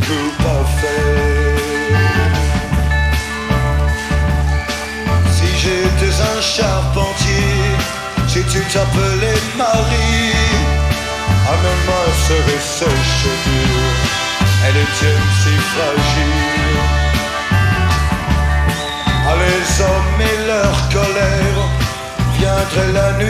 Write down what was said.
toujours pas fait. Si j'étais un charpentier, si tu t'appelais Marie, amène-moi ce sèche dure, elle est tienne si fragile. Ah, les hommes et leur colère viendraient la nuit